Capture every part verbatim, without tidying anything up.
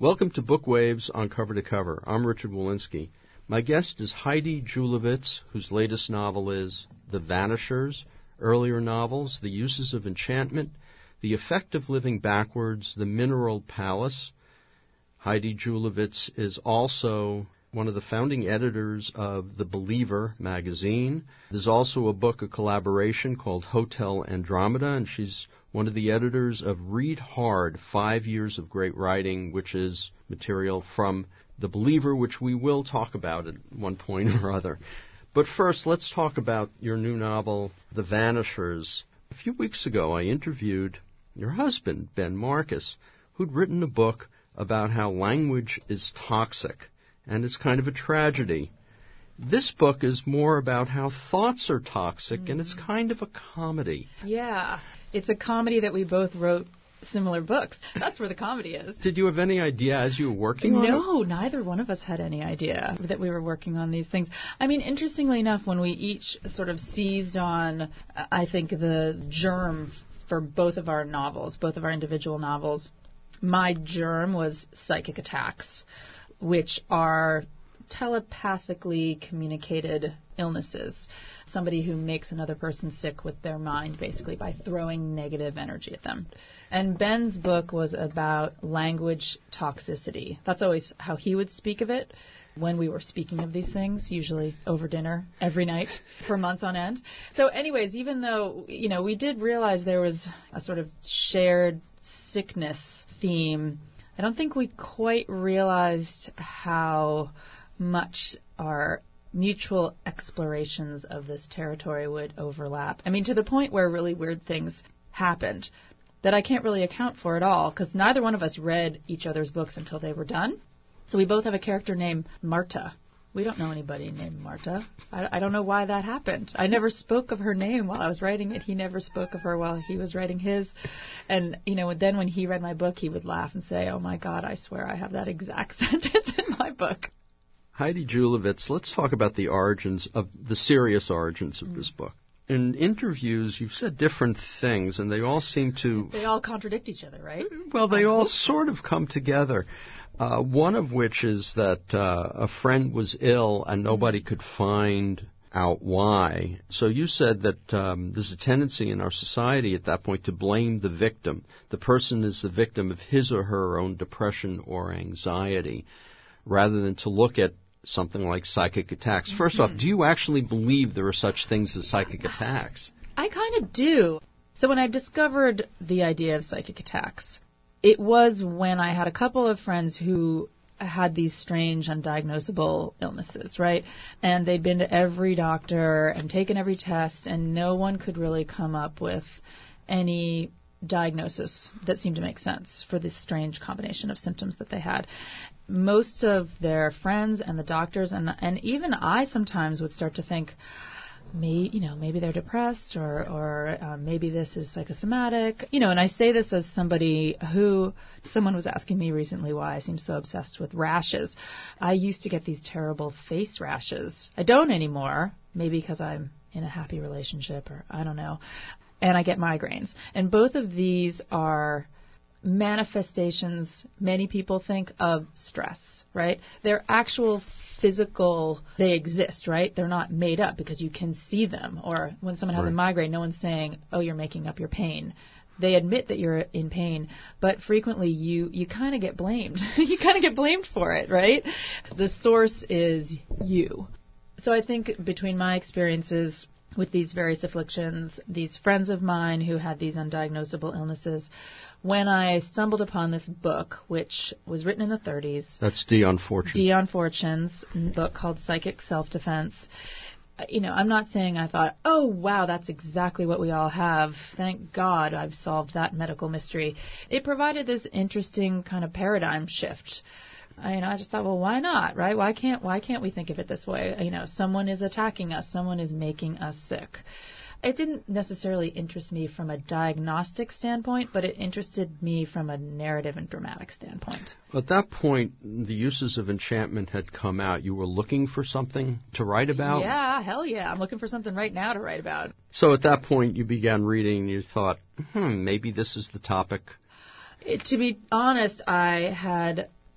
Welcome to Book Waves on Cover to Cover. I'm Richard Walensky. My guest is Heidi Julavits, whose latest novel is The Vanishers, earlier novels, The Uses of Enchantment, The Effect of Living Backwards, The Mineral Palace. Heidi Julavits is also one of the founding editors of The Believer magazine. There's also a book, a collaboration called Hotel Andromeda, and she's one of the editors of Read Hard, Five Years of Great Writing, which is material from The Believer, which we will talk about at one point or other. But first, let's talk about your new novel, The Vanishers. A few weeks ago, I interviewed your husband, Ben Marcus, who'd written a book about how language is toxic, and it's kind of a tragedy. This book is more about how thoughts are toxic, mm-hmm. and it's kind of a comedy. Yeah. It's a comedy that we both wrote similar books. That's where the comedy is. Did you have any idea as you were working on it? No, neither one of us had any idea that we were working on these things. I mean, interestingly enough, when we each sort of seized on, I think, the germ for both of our novels, both of our individual novels, my germ was psychic attacks, which are telepathically communicated illnesses. Somebody who makes another person sick with their mind, basically, by throwing negative energy at them. And Ben's book was about language toxicity. That's always how he would speak of it when we were speaking of these things, usually over dinner every night for months on end. So anyways, even though, you know, we did realize there was a sort of shared sickness theme, I don't think we quite realized how much our mutual explorations of this territory would overlap. I mean, to the point where really weird things happened that I can't really account for at all, because neither one of us read each other's books until they were done. So we both have a character named Marta. We don't know anybody named Marta. I, I don't know why that happened. I never spoke of her name while I was writing it. He never spoke of her while he was writing his. And, you know, then when he read my book, he would laugh and say, oh, my God, I swear I have that exact sentence in my book. Heidi Julavits, let's talk about the origins of the serious origins of mm. this book. In interviews, you've said different things, and they all seem to... They all contradict each other, right? Well, they all sort of come together. Uh, one of which is that uh, a friend was ill and nobody mm. could find out why. So you said that um, there's a tendency in our society at that point to blame the victim. The person is the victim of his or her own depression or anxiety, rather than to look at something like psychic attacks. First mm-hmm. off, do you actually believe there are such things as psychic attacks? I kind of do. So when I discovered the idea of psychic attacks, it was when I had a couple of friends who had these strange undiagnosable illnesses, right? And they'd been to every doctor and taken every test, and no one could really come up with any diagnosis that seemed to make sense for this strange combination of symptoms that they had. Most of their friends and the doctors, and and even I sometimes would start to think, May, you know, maybe they're depressed, or, or uh, maybe this is psychosomatic. You know, and I say this as somebody who, someone was asking me recently why I seem so obsessed with rashes. I used to get these terrible face rashes. I don't anymore, maybe because I'm in a happy relationship, or I don't know. And I get migraines. And both of these are manifestations, many people think, of stress, right? They're actual physical, they exist, right? They're not made up because you can see them. Or when someone has right. a migraine, no one's saying, oh, you're making up your pain. They admit that you're in pain, but frequently you, you kind of get blamed. you kind of get blamed for it, right? The source is you. So I think between my experiences with these various afflictions, these friends of mine who had these undiagnosable illnesses, when I stumbled upon this book, which was written in the thirties. That's Dion Fortune. Dion Fortune's book called Psychic Self-Defense. You know, I'm not saying I thought, oh, wow, that's exactly what we all have. Thank God I've solved that medical mystery. It provided this interesting kind of paradigm shift. I, you know, I just thought, well, why not, right? Why can't why can't we think of it this way? You know, someone is attacking us. Someone is making us sick. It didn't necessarily interest me from a diagnostic standpoint, but it interested me from a narrative and dramatic standpoint. At that point, the uses of enchantment had come out. You were looking for something to write about? Yeah, hell yeah. I'm looking for something right now to write about. So at that point, you began reading and you thought, hmm, maybe this is the topic. It, to be honest, I had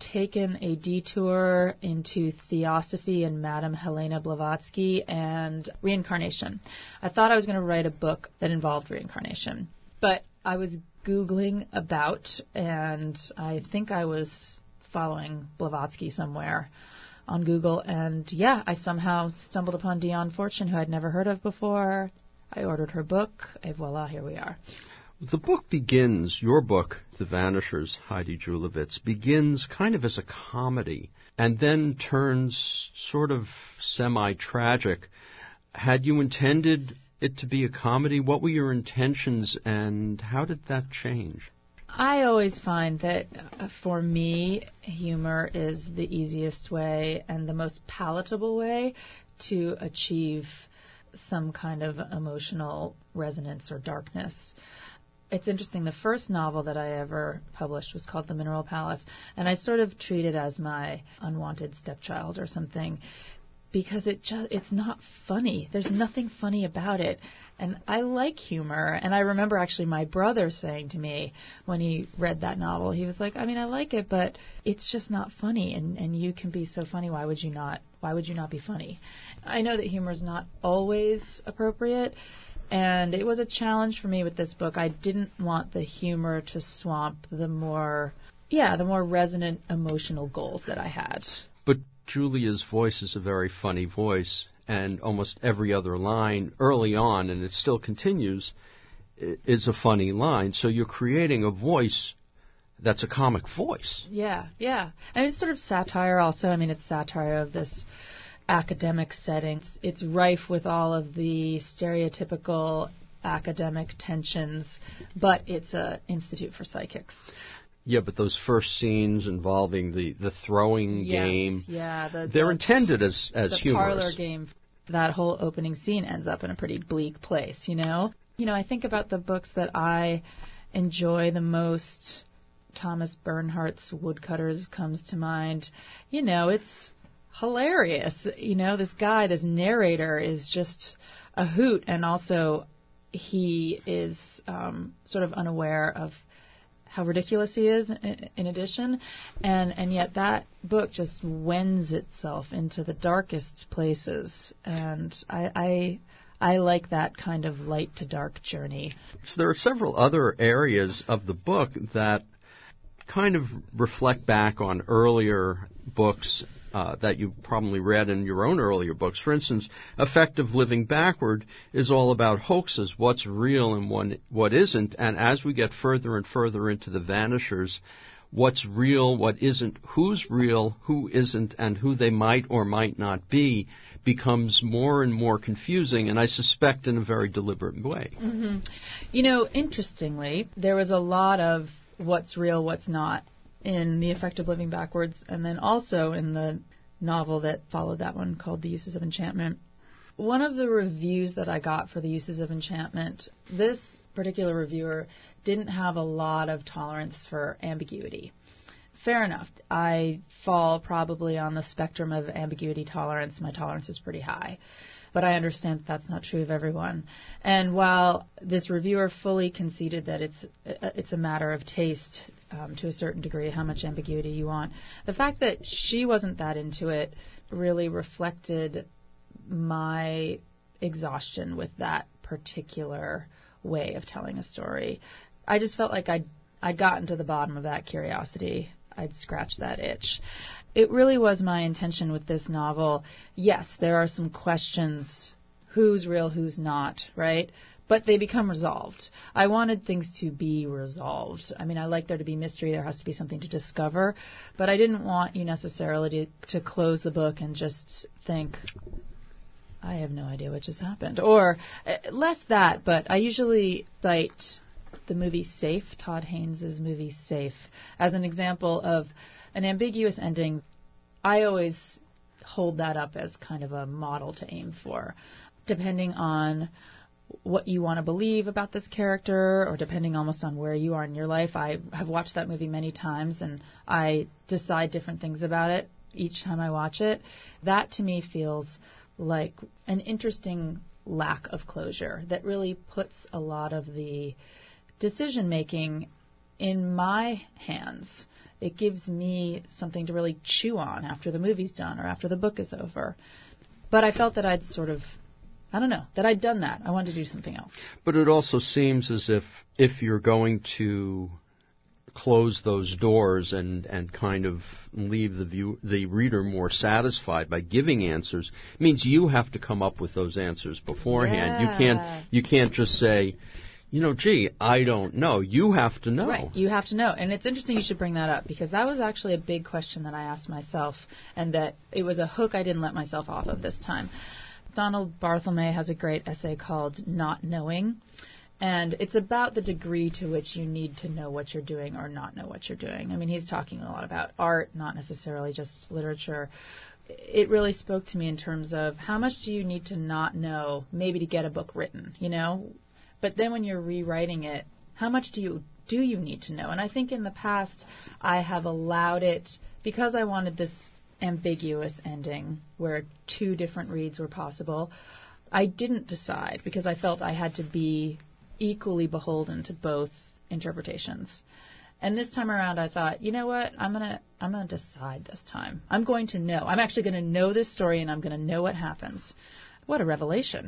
taken a detour into Theosophy and Madame Helena Blavatsky and reincarnation. I thought I was going to write a book that involved reincarnation, but I was Googling about, and I think I was following Blavatsky somewhere on Google, and yeah, I somehow stumbled upon Dion Fortune, who I'd never heard of before. I ordered her book, and voila, here we are. The book begins, your book, The Vanishers, Heidi Julavits, begins kind of as a comedy and then turns sort of semi-tragic. Had you intended it to be a comedy? What were your intentions, and how did that change? I always find that uh, for me, humor is the easiest way and the most palatable way to achieve some kind of emotional resonance or darkness. It's interesting, the first novel that I ever published was called The Mineral Palace, and I sort of treat it as my unwanted stepchild or something, because it just, it's not funny. There's nothing funny about it. And I like humor. And I remember actually my brother saying to me when he read that novel, he was like, I mean, I like it, but it's just not funny. And, and you can be so funny. Why would you not? Why would you not be funny? I know that humor is not always appropriate. And it was a challenge for me with this book. I didn't want the humor to swamp the more, yeah, the more resonant emotional goals that I had. But Julia's voice is a very funny voice, and almost every other line early on, and it still continues, is a funny line. So you're creating a voice that's a comic voice. Yeah, yeah. And it's sort of satire also. I mean, it's satire of this academic setting. It's, it's rife with all of the stereotypical academic tensions, but it's an institute for psychics. Yeah, but those first scenes involving the, the throwing yes, game, yeah, the, they're the, intended as, as the humorous. The parlor game, that whole opening scene ends up in a pretty bleak place, you know? You know, I think about the books that I enjoy the most. Thomas Bernhardt's Woodcutters comes to mind. You know, it's hilarious. You know, this guy, this narrator is just a hoot, and also he is um, sort of unaware of how ridiculous he is in, in addition, and and yet that book just wends itself into the darkest places, and I, I I like that kind of light to dark journey. So there are several other areas of the book that kind of reflect back on earlier books uh, that you probably read in your own earlier books. For instance, Effective Living Backward is all about hoaxes, what's real and what, what isn't. And as we get further and further into The Vanishers, what's real, what isn't, who's real, who isn't, and who they might or might not be becomes more and more confusing, and I suspect in a very deliberate way. Mm-hmm. You know, interestingly, there was a lot of what's real, what's not in the Effective Living Backwards, and then also in the novel that followed that one called The Uses of Enchantment. One of the reviews that I got for The Uses of Enchantment, this particular reviewer didn't have a lot of tolerance for ambiguity. Fair enough. I fall probably on the spectrum of ambiguity tolerance. My tolerance is pretty high. But I understand that that's not true of everyone. And while this reviewer fully conceded that it's it's a matter of taste um, to a certain degree, how much ambiguity you want, the fact that she wasn't that into it really reflected my exhaustion with that particular way of telling a story. I just felt like I'd, I'd gotten to the bottom of that curiosity. I'd scratched that itch. It really was my intention with this novel. Yes, there are some questions, who's real, who's not, right? But they become resolved. I wanted things to be resolved. I mean, I like there to be mystery. There has to be something to discover. But I didn't want you necessarily to, to close the book and just think, I have no idea what just happened. Or uh, less that, but I usually cite the movie Safe, Todd Haynes' movie Safe, as an example of an ambiguous ending. I always hold that up as kind of a model to aim for, depending on what you want to believe about this character, or depending almost on where you are in your life. I have watched that movie many times, and I decide different things about it each time I watch it. That, to me, feels like an interesting lack of closure that really puts a lot of the decision-making in my hands. it gives me something to really chew on after the movie's done or after the book is over. But I felt that I'd sort of, I don't know, that I'd done that. I wanted to do something else. But it also seems as if if you're going to close those doors and, and kind of leave the view, the reader more satisfied by giving answers, it means you have to come up with those answers beforehand. Yeah. You can't you can't just say, you know, gee, I don't know. You have to know. Right, you have to know. And it's interesting you should bring that up, because that was actually a big question that I asked myself, and that it was a hook I didn't let myself off of this time. Donald Barthelme has a great essay called Not Knowing. And it's about the degree to which you need to know what you're doing or not know what you're doing. I mean, he's talking a lot about art, not necessarily just literature. It really spoke to me in terms of how much do you need to not know maybe to get a book written, you know? But then when you're rewriting it, how much do you do you need to know? And I think in the past I have allowed it, because I wanted this ambiguous ending where two different reads were possible, I didn't decide because I felt I had to be equally beholden to both interpretations. And this time around I thought, you know what, I'm gonna I'm gonna decide this time. I'm going to know. I'm actually gonna know this story, and I'm gonna know what happens. What a revelation.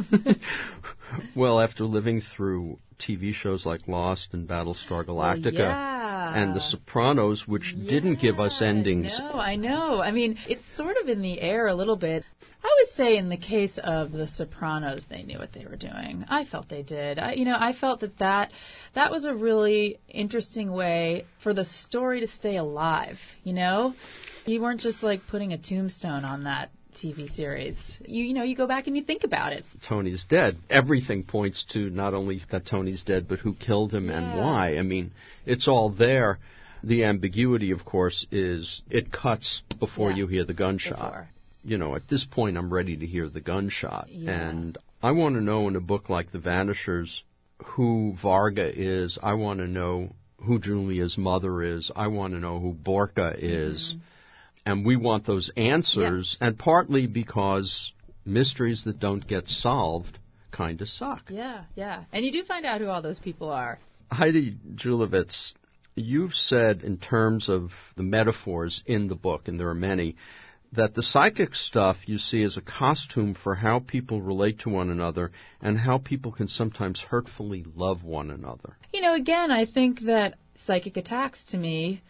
Well, after living through T V shows like Lost and Battlestar Galactica, well, yeah. and The Sopranos, which yeah, didn't give us endings. No, I know. I mean, it's sort of in the air a little bit. I would say in the case of The Sopranos, they knew what they were doing. I felt they did. I, you know, I felt that, that that was a really interesting way for the story to stay alive, you know? You weren't just like putting a tombstone on that T V series. You, you know, you go back and you think about it. Tony's dead. Everything points to not only that Tony's dead, but who killed him yeah. and why. I mean, it's all there. The ambiguity, of course, is it cuts before yeah. you hear the gunshot. Before. You know, at this point, I'm ready to hear the gunshot. Yeah. And I want to know in a book like The Vanishers who Varga is. I want to know who Julia's mother is. I want to know who Borka is. Mm-hmm. And we want those answers, yeah. and partly because mysteries that don't get solved kind of suck. Yeah, yeah. And you do find out who all those people are. Heidi Julavits, you've said in terms of the metaphors in the book, and there are many, that the psychic stuff you see as a costume for how people relate to one another and how people can sometimes hurtfully love one another. You know, again, I think that psychic attacks to me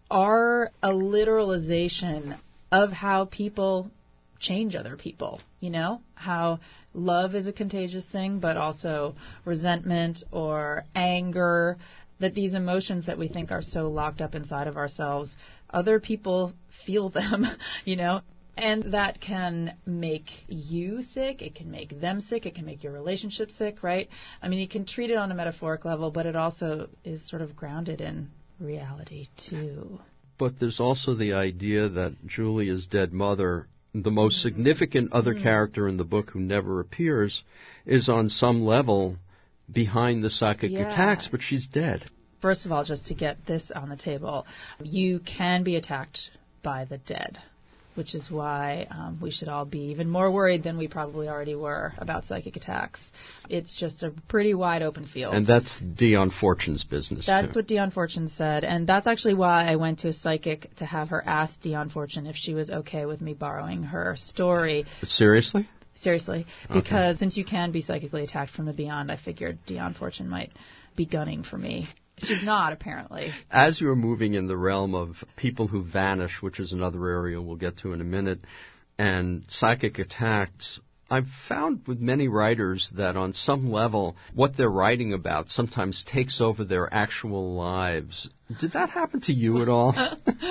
are a literalization of how people change other people, you know, how love is a contagious thing, but also resentment or anger, that these emotions that we think are so locked up inside of ourselves, other people feel them, you know, and that can make you sick, it can make them sick, it can make your relationship sick, right? I mean, you can treat it on a metaphoric level, but it also is sort of grounded in reality, too. But there's also the idea that Julia's dead mother, the most significant other mm. character in the book who never appears, is on some level behind the psychic yeah. attacks, but she's dead. First of all, just to get this on the table, you can be attacked by the dead, which is why um, we should all be even more worried than we probably already were about psychic attacks. It's just a pretty wide open field. And that's Dion Fortune's business, That's too. what Dion Fortune said, and that's actually why I went to a psychic to have her ask Dion Fortune if she was okay with me borrowing her story. But seriously? Seriously, because okay. since you can be psychically attacked from the beyond, I figured Dion Fortune might be gunning for me. She's not, apparently. As you're moving in the realm of people who vanish, which is another area we'll get to in a minute, and psychic attacks, I've found with many writers that on some level, what they're writing about sometimes takes over their actual lives. Did that happen to you at all?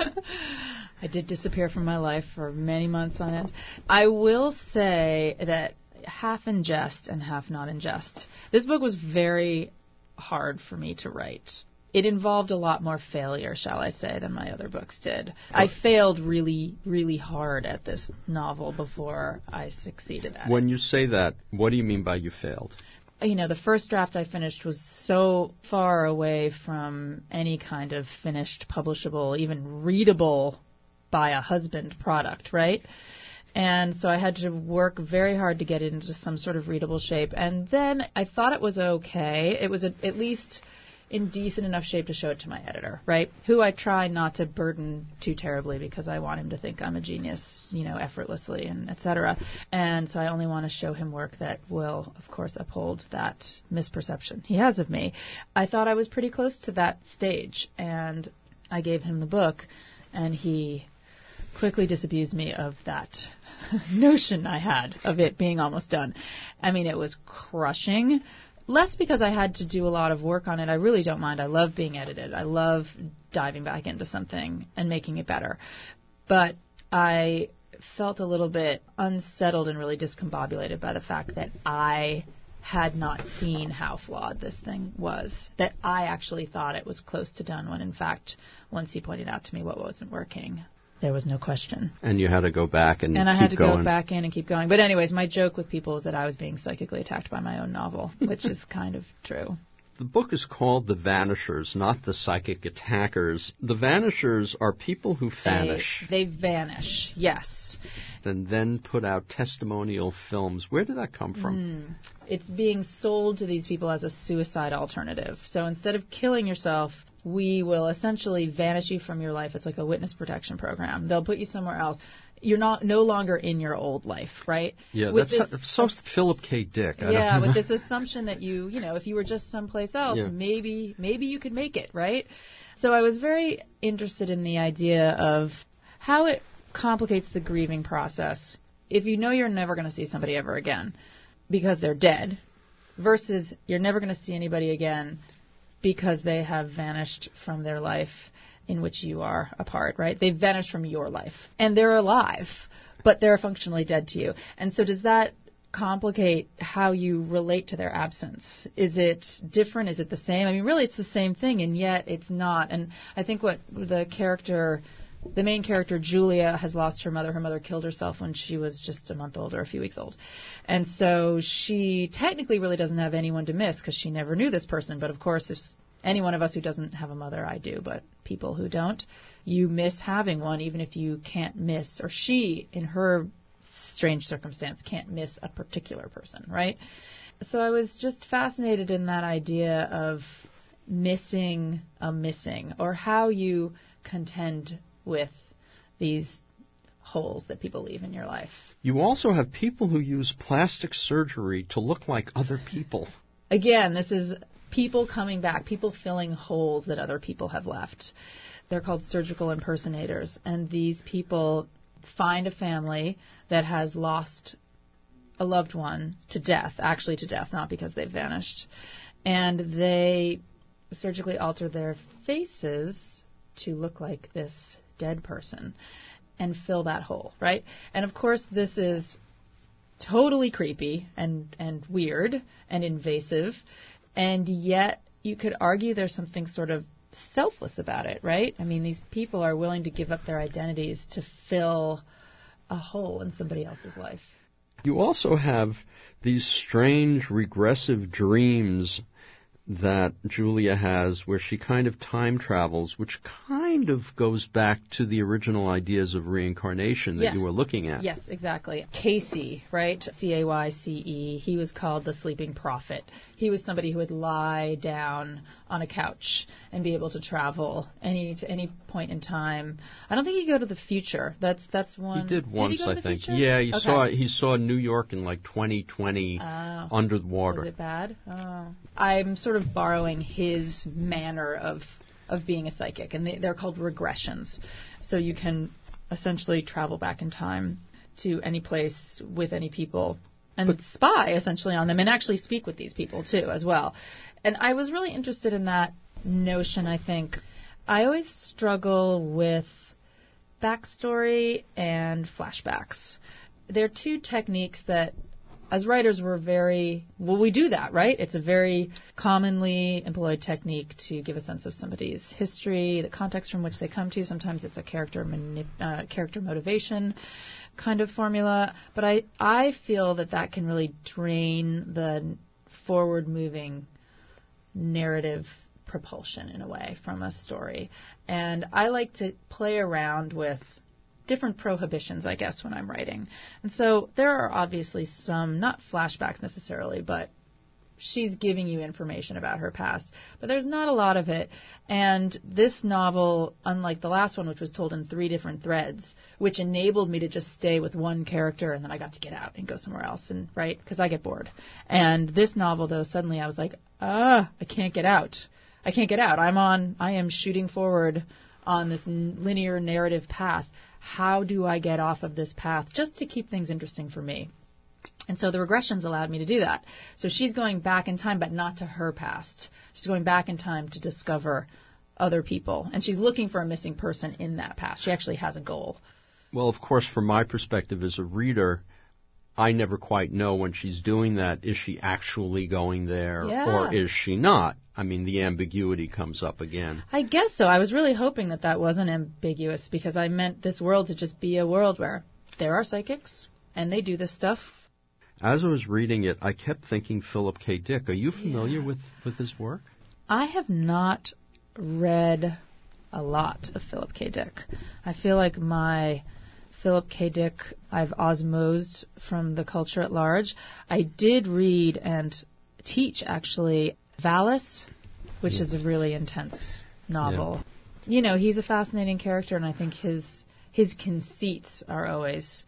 I did disappear from my life for many months on end. I will say that half in jest and half not in jest. This book was very hard for me to write. It involved a lot more failure, shall I say, than my other books did. I failed really, really hard at this novel before I succeeded at it. When you say that, what do you mean by you failed? You know, the first draft I finished was so far away from any kind of finished, publishable, even readable by a husband product, right? And so I had to work very hard to get it into some sort of readable shape. And then I thought it was okay. It was a, at least in decent enough shape to show it to my editor, right? Who I try not to burden too terribly because I want him to think I'm a genius, you know, effortlessly and et cetera. And so I only want to show him work that will, of course, uphold that misperception he has of me. I thought I was pretty close to that stage, and I gave him the book, and he quickly disabused me of that notion I had of it being almost done. I mean, it was crushing. Less because I had to do a lot of work on it. I really don't mind. I love being edited. I love diving back into something and making it better. But I felt a little bit unsettled and really discombobulated by the fact that I had not seen how flawed this thing was, that I actually thought it was close to done when, in fact, once he pointed out to me what wasn't working, there was no question. And you had to go back and, and I keep had to going. go back in and keep going. But anyways, my joke with people is that I was being psychically attacked by my own novel, which is kind of true. The book is called The Vanishers, not The Psychic Attackers. The Vanishers are people who vanish. They, they vanish, yes. And then put out testimonial films. Where did that come from? Mm. It's being sold to these people as a suicide alternative. So instead of killing yourself, we will essentially vanish you from your life. It's like a witness protection program. They'll put you somewhere else. You're not no longer in your old life, right? Yeah, with that's this, so Philip K. Dick. I yeah, don't with this assumption that you, you know, if you were just someplace else, yeah. maybe maybe you could make it, right? So I was very interested in the idea of how it complicates the grieving process if you know you're never going to see somebody ever again because they're dead versus you're never going to see anybody again because they have vanished from their life in which you are a part, right? They've vanished from your life. And they're alive, but they're functionally dead to you. And so does that complicate how you relate to their absence? Is it different? Is it the same? I mean, really, it's the same thing, and yet it's not. And I think what the character, the main character, Julia, has lost her mother. Her mother killed herself when she was just a month old or a few weeks old. And so she technically really doesn't have anyone to miss because she never knew this person. But, of course, if any one of us who doesn't have a mother, I do, but people who don't, you miss having one, even if you can't miss, or she, in her strange circumstance, can't miss a particular person, right? So I was just fascinated in that idea of missing a missing, or how you contend with these holes that people leave in your life. You also have people who use plastic surgery to look like other people. Again, this is people coming back, people filling holes that other people have left. They're called surgical impersonators, and these people find a family that has lost a loved one to death, actually to death, not because they've vanished, and they surgically alter their faces to look like this dead person and fill that hole, right? And of course, this is totally creepy and, and weird and invasive, and yet you could argue there's something sort of selfless about it, right? I mean, these people are willing to give up their identities to fill a hole in somebody else's life. You also have these strange regressive dreams that Julia has where she kind of time travels, which kind of goes back to the original ideas of reincarnation that yeah. you were looking at. Yes, exactly. Casey, right? C A Y C E. He was called the sleeping prophet. He was somebody who would lie down on a couch and be able to travel any to any point in time. I don't think he could go to the future. That's that's one. He did once, did he go to I the think. Future? Yeah, he okay. saw he saw New York in like twenty twenty oh. under the water. Was it bad? Oh. I'm sort of borrowing his manner of of being a psychic, and they, they're called regressions. So you can essentially travel back in time to any place with any people and but, spy essentially on them and actually speak with these people too as well. And I was really interested in that notion, I think. I always struggle with backstory and flashbacks. They're two techniques that as writers, we're very, well, we do that, right? It's a very commonly employed technique to give a sense of somebody's history, the context from which they come to. Sometimes it's a character manip- uh, character motivation kind of formula. But I, I feel that that can really drain the forward-moving narrative propulsion, in a way, from a story. And I like to play around with different prohibitions, I guess, when I'm writing. And so there are obviously some, not flashbacks necessarily, but she's giving you information about her past. But there's not a lot of it. And this novel, unlike the last one, which was told in three different threads, which enabled me to just stay with one character and then I got to get out and go somewhere else, and right? Because I get bored. And this novel, though, suddenly I was like, ah, I can't get out. I can't get out. I'm on, I am shooting forward on this linear narrative path. How do I get off of this path just to keep things interesting for me? And so the regressions allowed me to do that. So she's going back in time, but not to her past. She's going back in time to discover other people. And she's looking for a missing person in that past. She actually has a goal. Well, of course, from my perspective as a reader, I never quite know when she's doing that. Is she actually going there Yeah. or is she not? I mean, the ambiguity comes up again. I guess so. I was really hoping that that wasn't ambiguous because I meant this world to just be a world where there are psychics and they do this stuff. As I was reading it, I kept thinking Philip K. Dick. Are you familiar Yeah. with, with his work? I have not read a lot of Philip K. Dick. I feel like my Philip K. Dick I've osmosed from the culture at large. I did read and teach, actually, Valis, which Yeah. is a really intense novel. Yeah. You know, he's a fascinating character, and I think his his conceits are always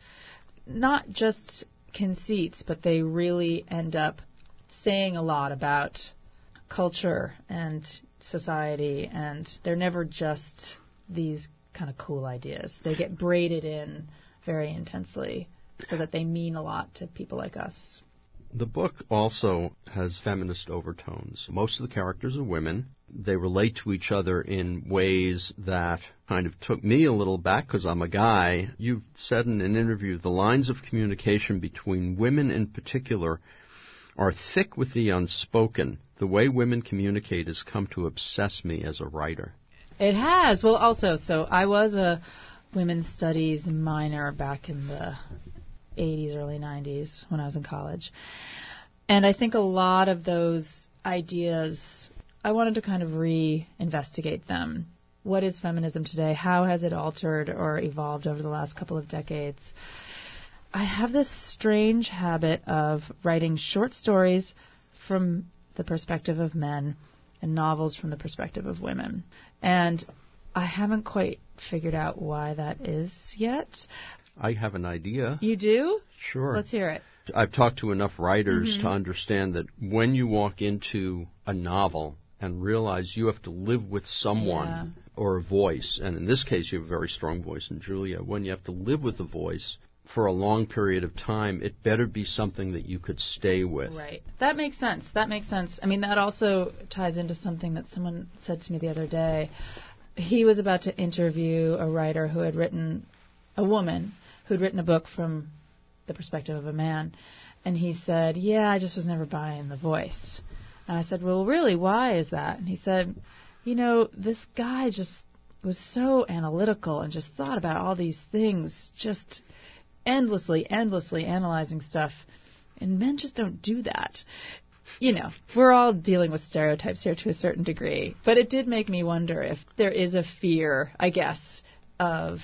not just conceits, but they really end up saying a lot about culture and society, and they're never just these kind of cool ideas. They get braided in very intensely so that they mean a lot to people like us. The book also has feminist overtones. Most of the characters are women. They relate to each other in ways that kind of took me a little back because I'm a guy. You've said in an interview, the lines of communication between women in particular are thick with the unspoken. The way women communicate has come to obsess me as a writer. It has. Well, also, so I was a women's studies minor back in the eighties, early nineties when I was in college. And I think a lot of those ideas, I wanted to kind of re-investigate them. What is feminism today? How has it altered or evolved over the last couple of decades? I have this strange habit of writing short stories from the perspective of men and novels from the perspective of women. And I haven't quite figured out why that is yet. I have an idea. You do? Sure. Let's hear it. I've talked to enough writers Mm-hmm. to understand that when you walk into a novel and realize you have to live with someone Yeah. or a voice, and in this case you have a very strong voice in Julia, when you have to live with a voice for a long period of time, it better be something that you could stay with. Right. That makes sense. That makes sense. I mean, that also ties into something that someone said to me the other day. He was about to interview a writer who had written, a woman, who'd written a book from the perspective of a man. And he said, yeah, I just was never buying the voice. And I said, well, really, why is that? And he said, you know, this guy just was so analytical and just thought about all these things, just endlessly, endlessly analyzing stuff. And men just don't do that. You know, we're all dealing with stereotypes here to a certain degree. But it did make me wonder if there is a fear, I guess, of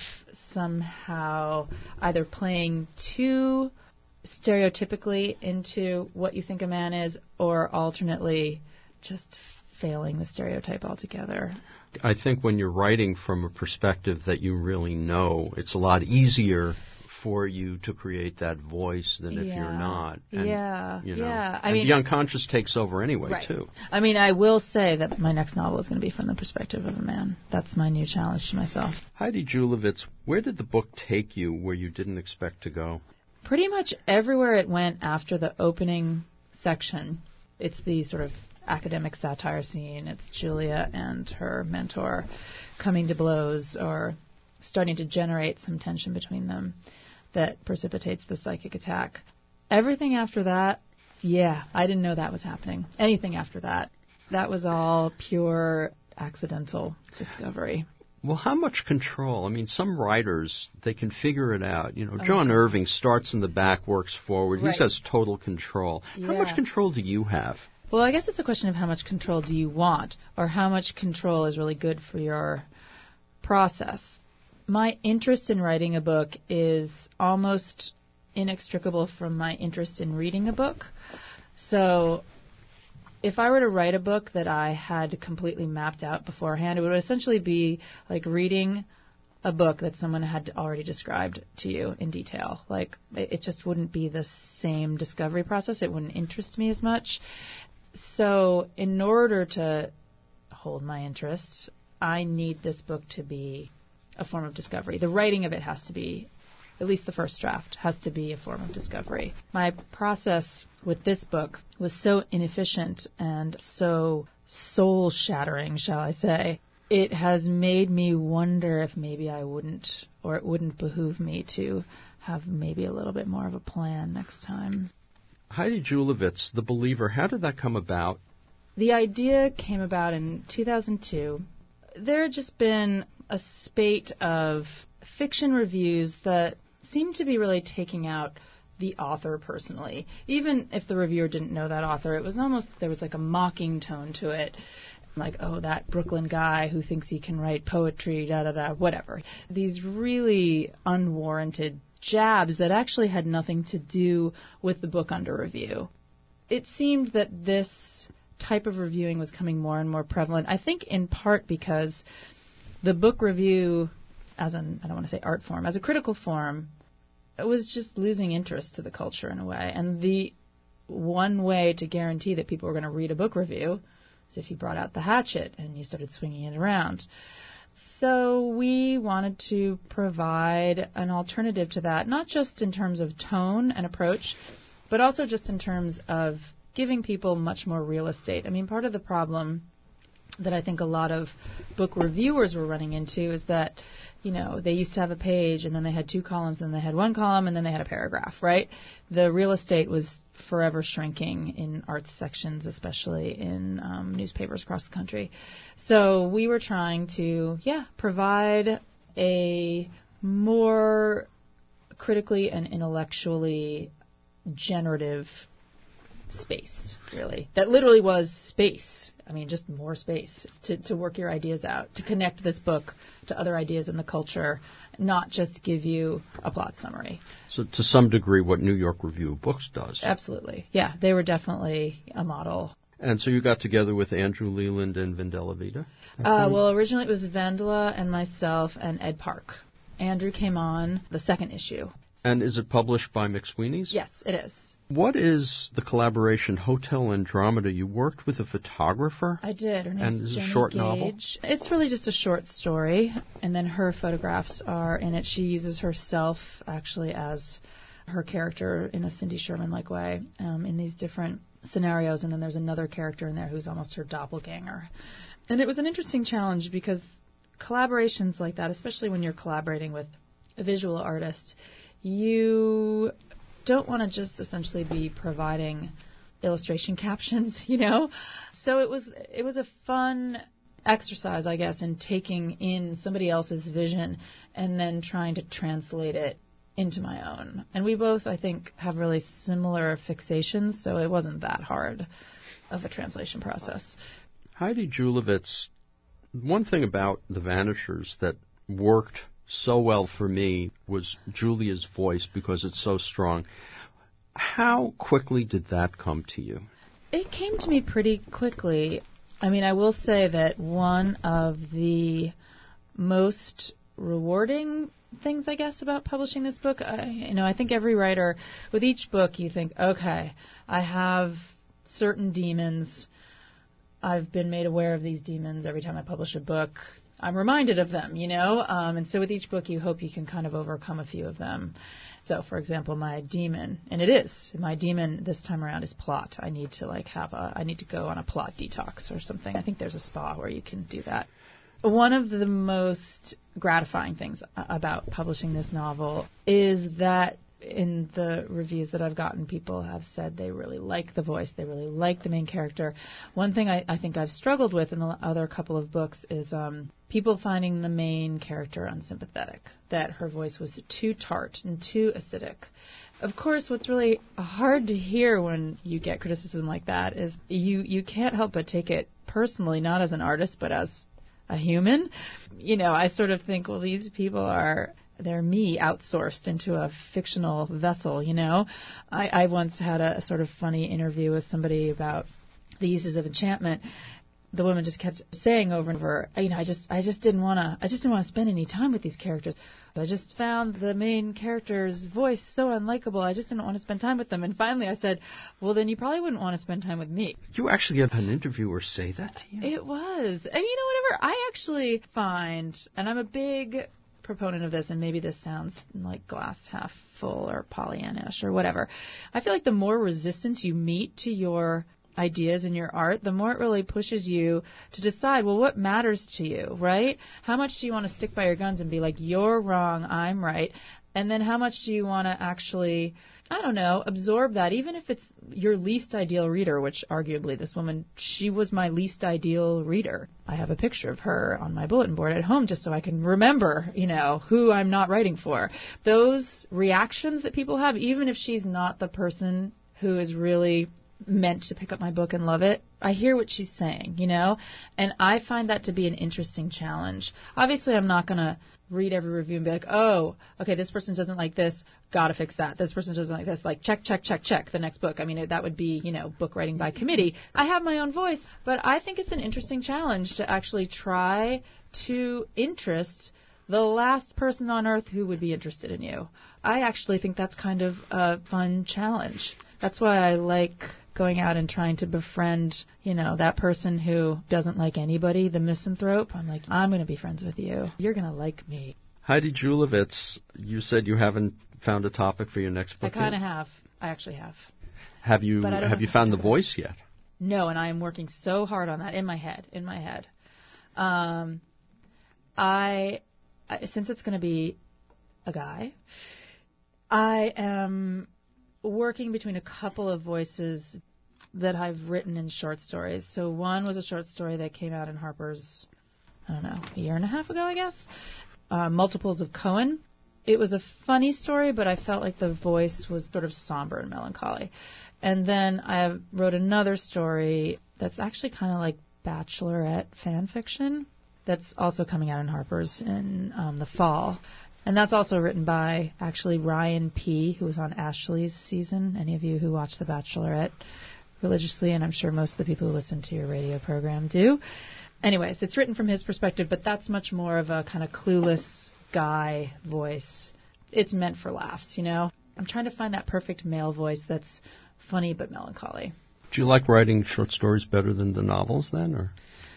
somehow either playing too stereotypically into what you think a man is, or alternately just failing the stereotype altogether. I think when you're writing from a perspective that you really know, it's a lot easier for you to create that voice than if Yeah. you're not. And, yeah, you know, yeah. I and mean, the unconscious takes over anyway, right. too. I mean, I will say that my next novel is going to be from the perspective of a man. That's my new challenge to myself. Heidi Julavits, where did the book take you where you didn't expect to go? Pretty much everywhere it went after the opening section. It's the sort of academic satire scene. It's Julia and her mentor coming to blows or starting to generate some tension between them that precipitates the psychic attack. Everything after that, yeah, I didn't know that was happening. Anything after that, that was all pure accidental discovery. Well, how much control? I mean, some writers, they can figure it out. You know, Oh. John Irving starts in the back, works forward. Right. He says total control. How Yeah. much control do you have? Well, I guess it's a question of how much control do you want, or how much control is really good for your process. My interest in writing a book is almost inextricable from my interest in reading a book. So if I were to write a book that I had completely mapped out beforehand, it would essentially be like reading a book that someone had already described to you in detail. Like, it just wouldn't be the same discovery process. It wouldn't interest me as much. So in order to hold my interest, I need this book to be a form of discovery. The writing of it has to be, at least the first draft, has to be a form of discovery. My process with this book was so inefficient and so soul-shattering, shall I say. It has made me wonder if maybe I wouldn't, or it wouldn't behoove me to have maybe a little bit more of a plan next time. Heidi Julavits, The Believer, how did that come about? The idea came about in two thousand two. There had just been a spate of fiction reviews that seemed to be really taking out the author personally. Even if the reviewer didn't know that author, it was almost, there was like a mocking tone to it. Like, oh, that Brooklyn guy who thinks he can write poetry, da-da-da, whatever. These really unwarranted jabs that actually had nothing to do with the book under review. It seemed that this type of reviewing was coming more and more prevalent, I think in part because the book review, as an, I don't want to say art form, as a critical form, it was just losing interest to the culture in a way. And the one way to guarantee that people were going to read a book review is if you brought out the hatchet and you started swinging it around. So we wanted to provide an alternative to that, not just in terms of tone and approach, but also just in terms of giving people much more real estate. I mean, part of the problem that I think a lot of book reviewers were running into is that, you know, they used to have a page and then they had two columns and they had one column and then they had a paragraph, right? The real estate was forever shrinking in arts sections, especially in um, newspapers across the country. So we were trying to, yeah, provide a more critically and intellectually generative space, really. That literally was space. I mean, just more space to, to work your ideas out, to connect this book to other ideas in the culture, not just give you a plot summary. So to some degree what New York Review of Books does. Absolutely. Yeah, they were definitely a model. And so you got together with Andrew Leland and Vendela Vida? Uh, well, originally it was Vendela and myself and Ed Park. Andrew came on the second issue. And is it published by McSweeney's? Yes, it is. What is the collaboration Hotel Andromeda? You worked with a photographer? I did. Her name's And it's a Jenny short Gage. novel? It's really just a short story, and then her photographs are in it. She uses herself actually as her character in a Cindy Sherman-like way um, in these different scenarios, and then there's another character in there who's almost her doppelganger. And it was an interesting challenge because collaborations like that, especially when you're collaborating with a visual artist, you don't want to just essentially be providing illustration captions, you know? So it was it was a fun exercise, I guess, in taking in somebody else's vision and then trying to translate it into my own. And we both, I think, have really similar fixations, so it wasn't that hard of a translation process. Heidi Julavits, one thing about The Vanishers that worked so well for me was Julia's voice because it's so strong. How quickly did that come to you? It came to me pretty quickly. I mean, I will say that one of the most rewarding things, I guess, about publishing this book, I, you know, I think every writer, with each book, you think, okay, I have certain demons. I've been made aware of these demons every time I publish a book. I'm reminded of them, you know, um, and so with each book you hope you can kind of overcome a few of them. So, for example, my demon, and it is, my demon this time around is plot. I need to like have a, I need to go on a plot detox or something. I think there's a spa where you can do that. One of the most gratifying things about publishing this novel is that in the reviews that I've gotten, people have said they really like the voice, they really like the main character. One thing I, I think I've struggled with in the other couple of books is um, people finding the main character unsympathetic, that her voice was too tart and too acidic. Of course, what's really hard to hear when you get criticism like that is you, you can't help but take it personally, not as an artist, but as a human. You know, I sort of think, well, these people are... they're me outsourced into a fictional vessel, you know. I, I once had a, a sort of funny interview with somebody about The Uses of Enchantment, the woman just kept saying over and over, you know, I just, I just didn't want to, I just didn't want to spend any time with these characters. I just found the main character's voice so unlikable. I just didn't want to spend time with them. And finally, I said, well, then you probably wouldn't want to spend time with me. You actually had an interviewer say that to you? It was, and you know, whatever. I actually find, and I'm a big proponent of this, and maybe this sounds like glass half full or Pollyannish or whatever. I feel like the more resistance you meet to your ideas in your art, the more it really pushes you to decide, well, what matters to you, right? How much do you want to stick by your guns and be like, you're wrong, I'm right? And then how much do you want to actually, I don't know, absorb that, even if it's your least ideal reader, which arguably this woman, she was my least ideal reader. I have a picture of her on my bulletin board at home just so I can remember, you know, who I'm not writing for. Those reactions that people have, even if she's not the person who is really meant to pick up my book and love it, I hear what she's saying, you know, and I find that to be an interesting challenge. Obviously, I'm not going to read every review and be like, oh, okay, this person doesn't like this, gotta fix that. This person doesn't like this, like check, check, check, check, the next book. I mean, that would be, you know, book writing by committee. I have my own voice, but I think it's an interesting challenge to actually try to interest the last person on earth who would be interested in you. I actually think that's kind of a fun challenge. That's why I like going out and trying to befriend, you know, that person who doesn't like anybody, the misanthrope. I'm like, I'm going to be friends with you. You're going to like me. Heidi Julavits, you said you haven't found a topic for your next book I kind of yet? have. I actually have. Have you have you found the voice yet? No, and I am working so hard on that in my head, in my head. Um, I, I since it's going to be a guy, I am working between a couple of voices that I've written in short stories. So one was a short story that came out in Harper's, I don't know, a year and a half ago, I guess. Uh, Multiples of Cohen. It was a funny story, but I felt like the voice was sort of somber and melancholy. And then I wrote another story that's actually kind of like Bachelorette fan fiction that's also coming out in Harper's in um, the fall. And that's also written by, actually, Ryan P., who was on Ashley's season. Any of you who watch The Bachelorette religiously, and I'm sure most of the people who listen to your radio program do. Anyways, it's written from his perspective, but that's much more of a kind of clueless guy voice. It's meant for laughs, you know? I'm trying to find that perfect male voice that's funny but melancholy. Do you like writing short stories better than the novels, then, or?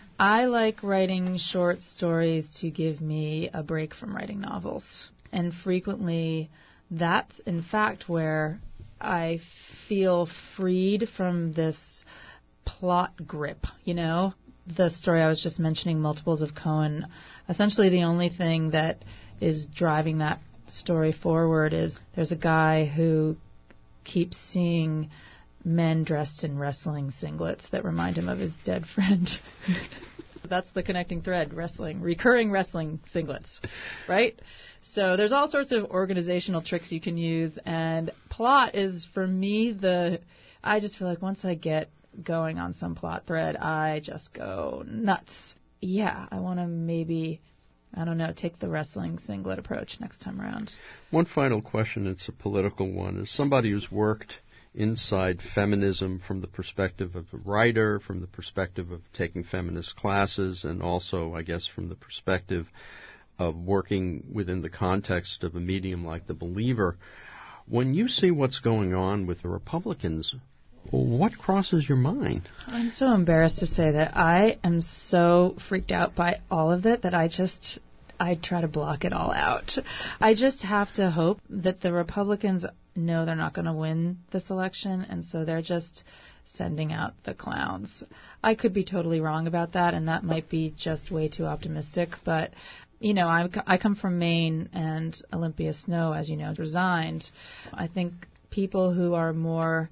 I like writing short stories to give me a break from writing novels. And frequently, that's, in fact, where I feel freed from this plot grip, you know? The story I was just mentioning, Multiples of Cohen, essentially the only thing that is driving that story forward is there's a guy who keeps seeing men dressed in wrestling singlets that remind him of his dead friend. That's the connecting thread, wrestling, recurring wrestling singlets, right? So there's all sorts of organizational tricks you can use, and plot is, for me, the, I just feel like once I get going on some plot thread, I just go nuts. Yeah, I want to maybe, I don't know, take the wrestling singlet approach next time around. One final question, it's a political one. As somebody who's worked inside feminism from the perspective of a writer, from the perspective of taking feminist classes, and also, I guess, from the perspective of working within the context of a medium like The Believer, when you see what's going on with the Republicans, what crosses your mind? I'm so embarrassed to say that I am so freaked out by all of it that I just, I try to block it all out. I just have to hope that the Republicans know they're not going to win this election, and so they're just sending out the clowns. I could be totally wrong about that, and that might be just way too optimistic, but, you know, I, I come from Maine, and Olympia Snowe, as you know, resigned. I think people who are more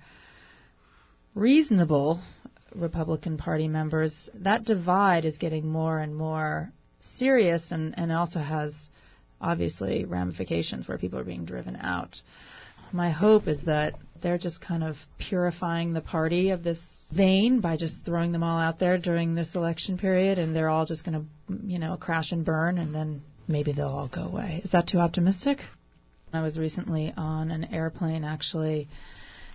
reasonable Republican Party members, that divide is getting more and more serious, and, and also has, obviously, ramifications where people are being driven out. My hope is that they're just kind of purifying the party of this vein by just throwing them all out there during this election period, and they're all just going to, you know, crash and burn, and then maybe they'll all go away. Is that too optimistic? I was recently on an airplane, actually,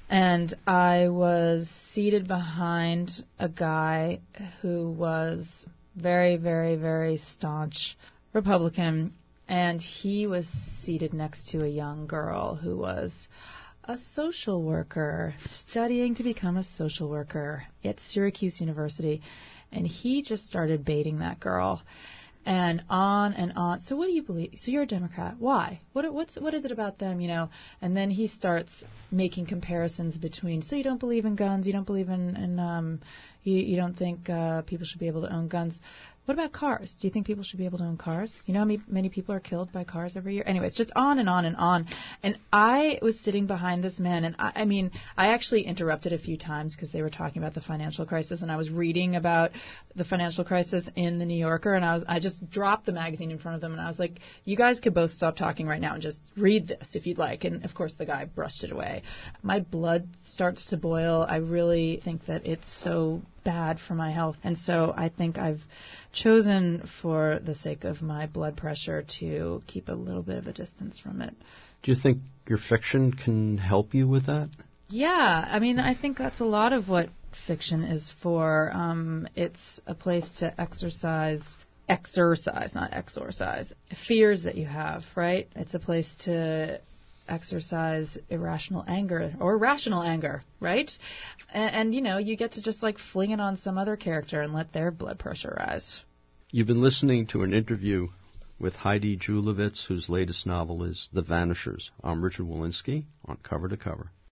And I was seated behind a guy who was very, very, very staunch Republican, and he was seated next to a young girl who was a social worker, studying to become a social worker at Syracuse University. And he just started baiting that girl. And on and on. So what do you believe? So you're a Democrat. Why? What what's what is it about them, you know? And then he starts making comparisons between, so you don't believe in guns, you don't believe in, in um, you, you don't think uh, people should be able to own guns. What about cars? Do you think people should be able to own cars? You know how many, many people are killed by cars every year? Anyways, just on and on and on. And I was sitting behind this man, and I, I mean, I actually interrupted a few times because they were talking about the financial crisis, and I was reading about the financial crisis in the New Yorker, and I was I just dropped the magazine in front of them, and I was like, you guys could both stop talking right now and just read this if you'd like. And, of course, the guy brushed it away. My blood starts to boil. I really think that it's so bad for my health. And so I think I've chosen, for the sake of my blood pressure, to keep a little bit of a distance from it. Do you think your fiction can help you with that? Yeah. I mean, I think that's a lot of what fiction is for. Um, it's a place to exercise, exercise, not exorcise, fears that you have, right? It's a place to exercise irrational anger or rational anger, right? And, and, you know, you get to just like fling it on some other character and let their blood pressure rise. You've been listening to an interview with Heidi Julavits, whose latest novel is The Vanishers. I'm Richard Wolinsky on Cover to Cover.